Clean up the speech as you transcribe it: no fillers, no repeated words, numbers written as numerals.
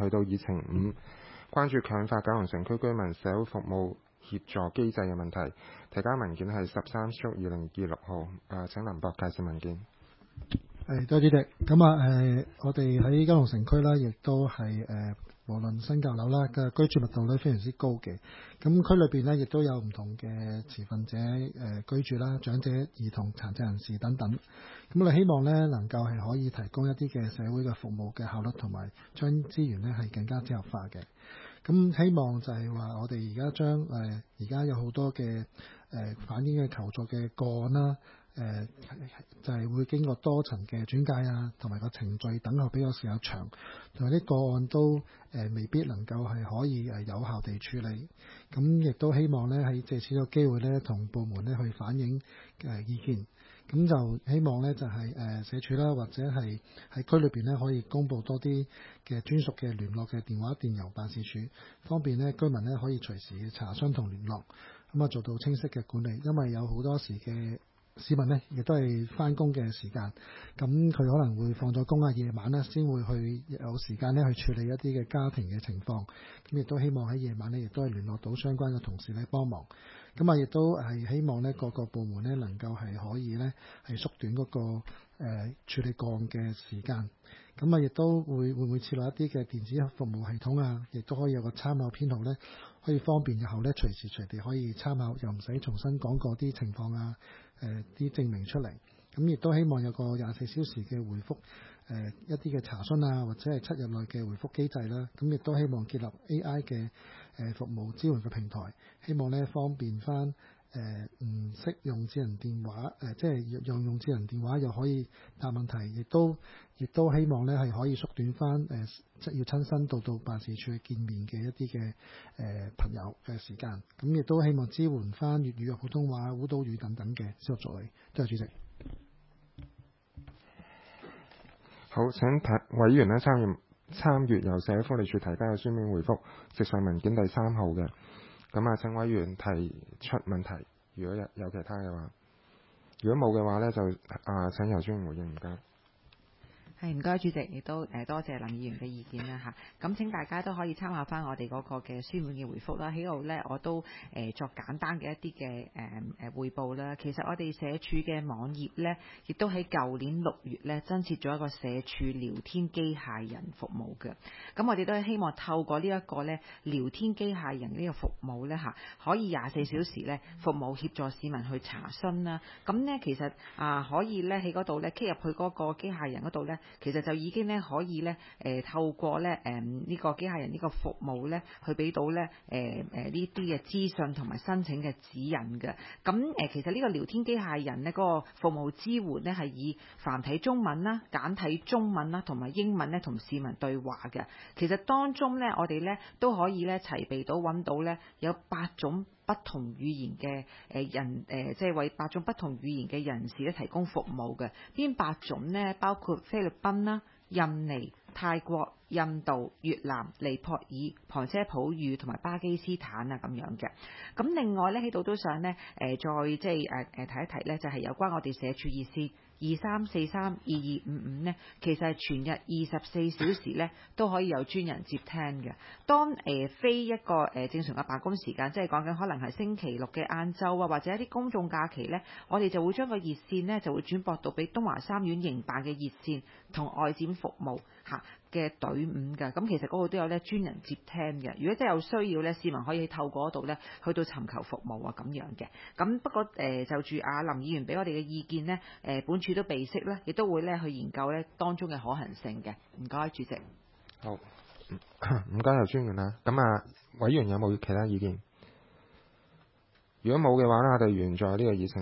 去到議程5，關注強化九龍城區居民社會服務協助機制嘅問題。提交文件係13/2026號。請林博介紹文件。 多謝主席。咁我哋喺九龍城區啦，亦都係無論新舊樓啦嘅居住密度咧非常之高嘅。咁區裏邊呢，亦都有唔同嘅持份者居住啦，長者、兒童、殘疾人士等等。咁我哋希望呢，能夠係可以提供一啲嘅社會嘅服務嘅效率，同埋將資源呢係更加整合化嘅。咁希望就係話我哋而家將而家有好多嘅反映嘅求助嘅個案啦。就係會經過多層嘅轉介啊，同埋個程序等候比較時間長，同埋啲個案都未必能夠係可以有效地處理。咁亦都希望呢，喺借此個機會呢，同部門呢去反映意見。咁就希望呢，就係社署啦，或者係喺區裏邊呢，可以公布多啲嘅專屬嘅聯絡嘅電話、電郵辦事處，方便呢居民呢可以隨時查詢同聯絡，咁做到清晰嘅管理。因為有好多時嘅市民呢，亦都係返工嘅時間，咁佢可能會放咗工啊，夜晚呢先會去有時間呢去處理一啲嘅家庭嘅情況。咁亦都希望喺夜晚呢，亦都係聯絡到相關嘅同事呢幫忙。咁亦都係希望呢各個部門呢能夠係可以呢係縮短嗰個處理個案嘅時間。咁亦都會唔會設立一啲嘅電子服務系統啊？亦都可以有個參考編號呢，可以方便日後呢隨時隨地可以參考，又唔使重新講過啲情況啊，啲證明出嚟。咁亦都希望有個24小時嘅回覆一啲嘅查詢啊，或者係7日內嘅回覆機制啦。咁亦都希望建立 AI 嘅服務支援嘅平台，希望呢方便翻唔識用智能電話即係用智能電話又可以答問題，亦都希望呢係可以縮短翻即要親身到辦事處見面嘅一啲嘅朋友嘅時間。咁亦都希望支援翻粵語、普通話、烏都語等等嘅教學助理。多謝主席。 好，請委員呢參閱由社會福利署提交嘅書面回覆，直上文件第3號嘅。咁請委員提出問題，如果有其他嘅話，如果冇嘅話呢，就請由專員回應。唔該。 唔該主席，亦都多謝林議員嘅意見啦嚇。咁請大家都可以參考翻我哋嗰個嘅書面嘅回覆啦。喺度呢，我都作簡單嘅一啲嘅彙報啦。其實我哋社署嘅網頁呢，亦都喺舊年6月呢增設咗一個社署聊天機械人服務嘅。咁我哋都係希望透過呢一個呢聊天機械人呢個服務呢，可以24小時呢服務協助市民去查詢啦。咁呢，其實可以呢喺嗰度呢 key 入去嗰個機械人嗰度呢。其實就已經咧可以咧透過咧呢個機械人呢個服務咧，去俾到咧呢啲嘅資訊同埋申請嘅指引嘅。咁其實呢個聊天機械人咧嗰個服務支援咧係以繁體中文啦、簡體中文啦同埋英文咧同市民對話嘅。其實當中咧我哋咧都可以咧齊備到揾到咧有8種不同語言嘅人即係為8種不同語言嘅人士咧提供服務嘅。邊8種呢？包括菲律賓啦、印尼、泰國、印度、越南、尼泊爾、旁遮普語同埋巴基斯坦啊咁樣嘅。咁另外咧喺度都想咧再即係提一提咧，就係有關我哋社署熱線23432255呢，其實係全日24小時咧都可以有專人接聽嘅。當非一個正常嘅辦公時間，即係講緊可能係星期六嘅晏晝啊，或者一啲公眾假期咧，我哋就會將個熱線呢就會轉駁到俾東華三院營辦嘅熱線同外展服務嘅隊伍嘅。咁其實嗰度都有咧專人接聽嘅。如果真係有需要咧，市民可以透過嗰度咧去到尋求服務啊咁樣嘅。咁不過就住阿林議員俾我哋嘅意見呢，本署都備悉咧，亦都會咧去研究咧當中嘅可行性嘅。唔該，主席。 好，唔該由專員啦。咁委員有冇其他意見？如果冇嘅話呢，我哋完咗呢個議程。